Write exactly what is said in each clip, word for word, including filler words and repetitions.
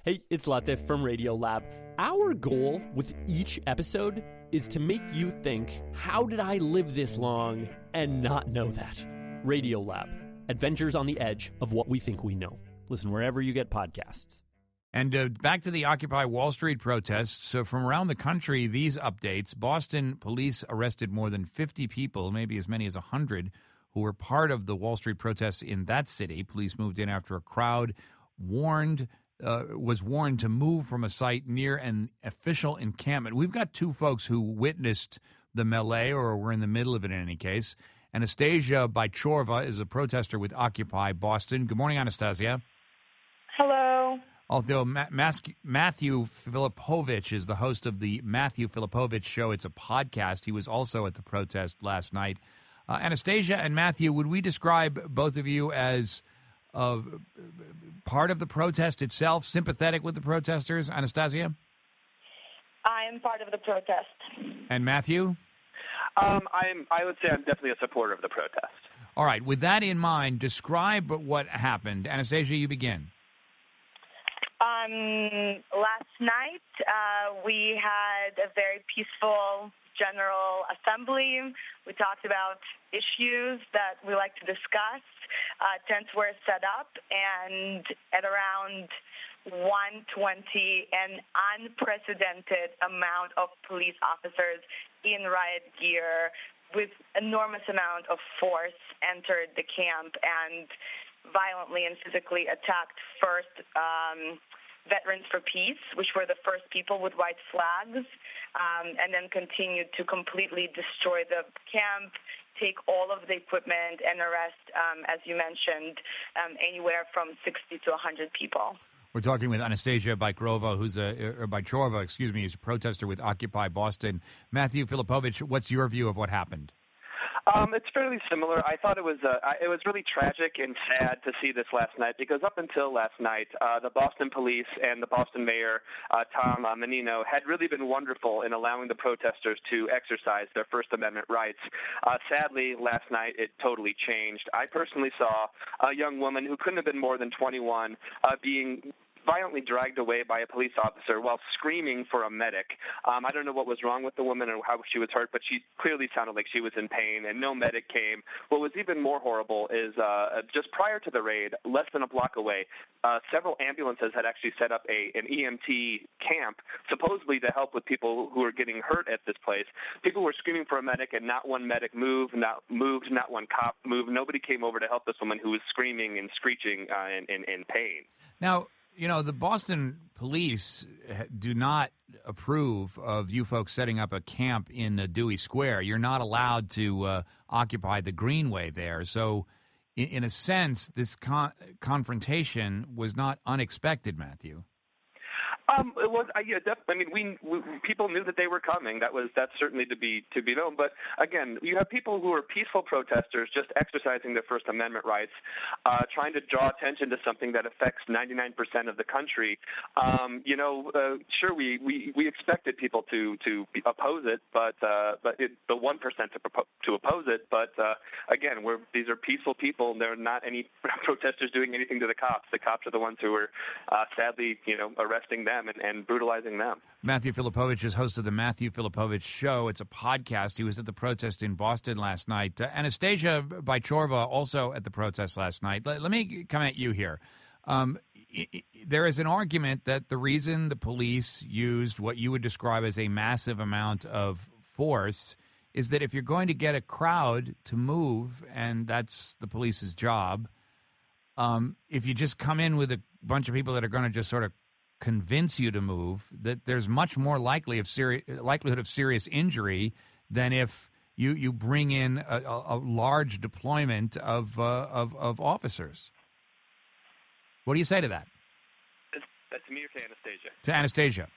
Hey, it's Latif from Radiolab. Our goal with each episode is to make you think, how did I live this long and not know that? Radiolab, adventures on the edge of what we think we know. Listen wherever you get podcasts. And uh, back to the Occupy Wall Street protests. So from around the country, these updates. Boston police arrested more than fifty people, maybe as many as one hundred, who were part of the Wall Street protests in that city. Police moved in after a crowd warned uh, was warned to move from a site near an official encampment. We've got two folks who witnessed the melee, or were in the middle of it in any case. Anastasia Bychorva is a protester with Occupy Boston. Good morning, Anastasia. Hello. Although Ma- Mas- Matthew Filipovich is the host of the Matthew Filipovich Show. It's a podcast. He was also at the protest last night. Uh, Anastasia and Matthew, would we describe both of you as uh, part of the protest itself, sympathetic with the protesters? Anastasia? I am part of the protest. And Matthew? Um, I'm. I would say I'm definitely a supporter of the protest. All right. With that in mind, describe what happened. Anastasia, you begin. Um, last night, uh, we had a very peaceful general assembly. We talked about issues that we like to discuss. Uh, tents were set up, and at around one twenty, an unprecedented amount of police officers in riot gear with enormous amount of force entered the camp and violently and physically attacked first um, Veterans for Peace, which were the first people with white flags, um, and then continued to completely destroy the camp, take all of the equipment, and arrest, um, as you mentioned, um, anywhere from sixty to one hundred people. We're talking with Anastasia Bychorva, who's a, or Bychorva, excuse me, who's a protester with Occupy Boston. Matthew Filipovich, what's your view of what happened? Um, it's fairly similar. I thought it was uh, it was really tragic and sad to see this last night because up until last night, uh, the Boston police and the Boston mayor, uh, Tom uh, Menino, had really been wonderful in allowing the protesters to exercise their First Amendment rights. Uh, sadly, last night it totally changed. I personally saw a young woman who couldn't have been more than twenty-one uh, being violently dragged away by a police officer while screaming for a medic. Um, I don't know what was wrong with the woman or how she was hurt, but she clearly sounded like she was in pain, and no medic came. What was even more horrible is uh, just prior to the raid, less than a block away, uh, several ambulances had actually set up a an E M T camp, supposedly to help with people who were getting hurt at this place. People were screaming for a medic, and not one medic moved, not moved, not one cop moved. Nobody came over to help this woman who was screaming and screeching uh, in, in, in pain. Now, you know, the Boston police do not approve of you folks setting up a camp in uh, Dewey Square. You're not allowed to uh, occupy the Greenway there. So, in, in a sense, this con- confrontation was not unexpected, Matthew. Um, it was. Uh, yeah, def- I mean, we, we people knew that they were coming. That was that's certainly to be to be known. But again, you have people who are peaceful protesters, just exercising their First Amendment rights, uh, trying to draw attention to something that affects ninety-nine percent of the country. Um, you know, uh, sure, we, we, we expected people to to oppose it, but uh, but it, the one percent to propo- to oppose it. But uh, again, we're these are peaceful people, and there are not any protesters doing anything to the cops. The cops are the ones who are uh, sadly, you know, arresting them. And, and brutalizing them. Matthew Filipovich is host of the Matthew Filipovich Show. It's a podcast. He was at the protest in Boston last night. Uh, Anastasia Bychorva also at the protest last night. Let, let me come at you here. Um, I, I, there is an argument that the reason the police used what you would describe as a massive amount of force is that if you're going to get a crowd to move, and that's the police's job, um, if you just come in with a bunch of people that are going to just sort of convince you to move, that there's much more likely of seri- likelihood of serious injury than if you, you bring in a, a, a large deployment of, uh, of of officers. What do you say to that? That's me or to Anastasia? To Anastasia.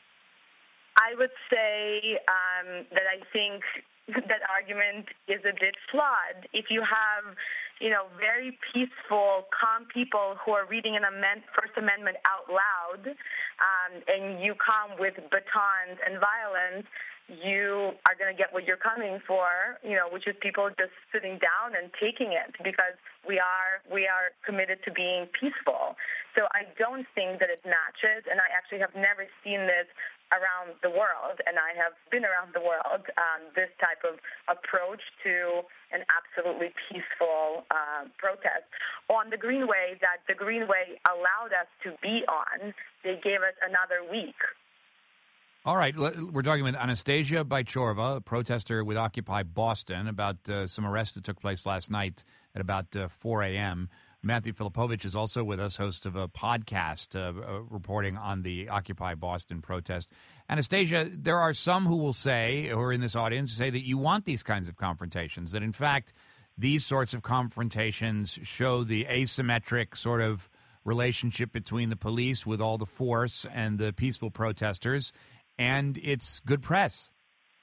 I would say um, that I think that argument is a bit flawed. If you have you know, very peaceful, calm people who are reading an amend- First Amendment out loud, um, and you come with batons and violence, you are going to get what you're coming for, you know, which is people just sitting down and taking it, because we are we are committed to being peaceful. So I don't think that it matches, and I actually have never seen this around the world, and I have been around the world, um, this type of approach to an absolutely peaceful uh, protest. On the Greenway that the Greenway allowed us to be on, they gave us another week. All right, we're talking with Anastasia Bychorova, a protester with Occupy Boston, about uh, some arrests that took place last night at about uh, four a.m. Matthew Filipovich is also with us, host of a podcast uh, uh, reporting on the Occupy Boston protest. Anastasia, there are some who will say, who are in this audience, say that you want these kinds of confrontations, that in fact these sorts of confrontations show the asymmetric sort of relationship between the police with all the force and the peaceful protesters, and it's good press.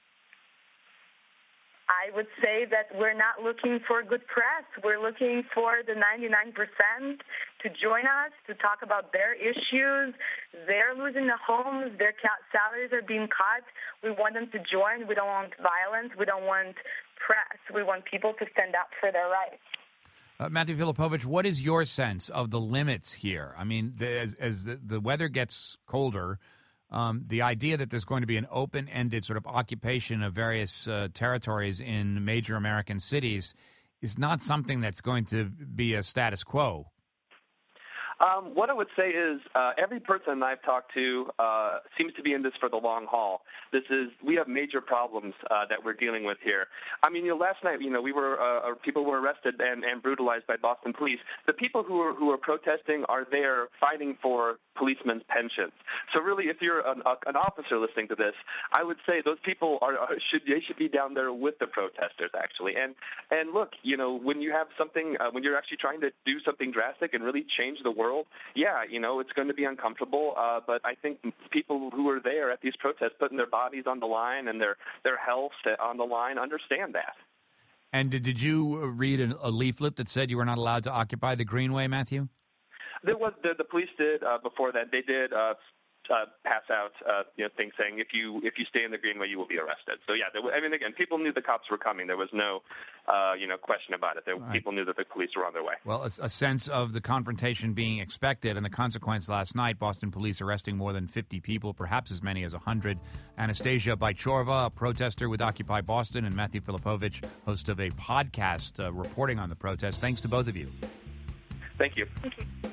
I would say that we're not looking for good press. We're looking for the ninety-nine percent to join us, to talk about their issues. They're losing their homes. Their salaries are being cut. We want them to join. We don't want violence. We don't want press. We want people to stand up for their rights. Uh, Matthew Filipovich, what is your sense of the limits here? I mean, the, as, as the, the weather gets colder, um, the idea that there's going to be an open-ended sort of occupation of various uh, territories in major American cities is not something that's going to be a status quo. Um, what I would say is uh, every person I've talked to uh, seems to be in this for the long haul. This is we have major problems uh, that we're dealing with here. I mean, you know, last night, you know, we were uh, people were arrested and, and brutalized by Boston police. The people who are who are protesting are there fighting for policemen's pensions. So really, if you're an, uh, an officer listening to this, I would say those people are, are should they should be down there with the protesters actually. And and look, you know, when you have something uh, when you're actually trying to do something drastic and really change the world. Yeah, you know, it's going to be uncomfortable, uh, but I think people who are there at these protests putting their bodies on the line and their, their health on the line understand that. And did you read a leaflet that said you were not allowed to occupy the Greenway, Matthew? There was the, the police did uh, before that. They did uh, uh, pass out uh, you know things saying if you if you stay in the Greenway, you will be arrested. So yeah, there, I mean, again, people knew the cops were coming. There was no uh, you know question about it. There, right. People knew that the police were on their way. Well, a, a sense of the confrontation being expected, and the consequence last night: Boston police arresting more than fifty people, perhaps as many as a hundred. Anastasia Bychorova, a protester with Occupy Boston, and Matthew Filipovich, host of a podcast uh, reporting on the protest. Thanks to both of you. Thank you. Thank you.